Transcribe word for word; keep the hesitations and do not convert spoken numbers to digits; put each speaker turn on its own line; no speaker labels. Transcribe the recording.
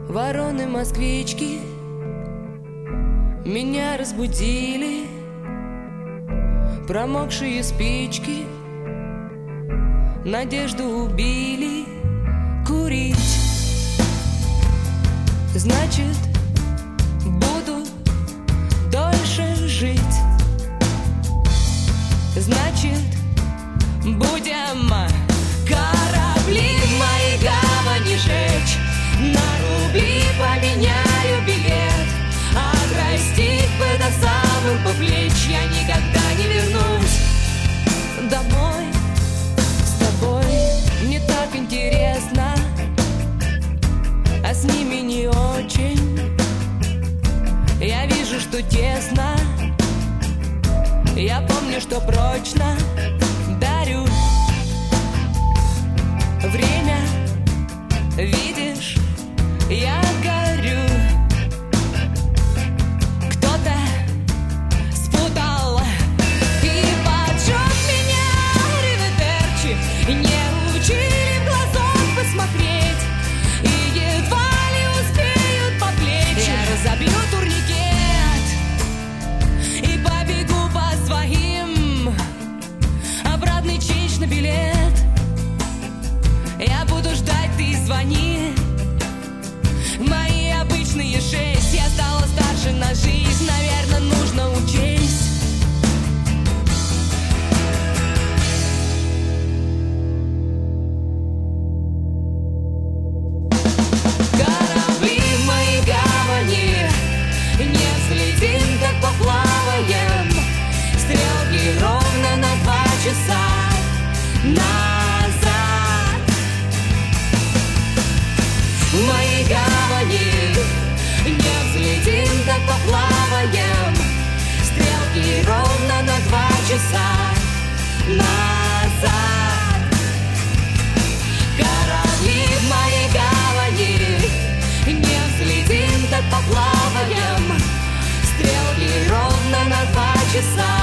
Вороны-москвички меня разбудили, промокшие спички надежду убили. Курить значит буду дольше жить, значит будем корабли в моей гавани жечь, на рубли поменяю билет, отрастить бы до самых по плеч. Я никогда не вернусь домой с тобой. Мне так интересно, а с ними не очень. Я вижу, что тесно, я помню, что прочно дарю время. Видишь, я горю. Кто-то спутал и поджег меня риветерчи. Не учили в глазок посмотреть, и едва ли успеют по плечи. Я разобью турникет и побегу по своим. Обратный ченч на билет. Я буду ждать, ты звони. Мои обычные шесть. Я стала старше на жизнь, наверное, нужно учесть. Корабли в моей гавани, не взлетим, так поплаваем. Стрелки ровно на два часа назад. В моей гавани не взлетим, так поплаваем. Стрелки ровно на два часа назад. Корабли в моей гавани, не взлетим, так поплаваем. Стрелки ровно на два часа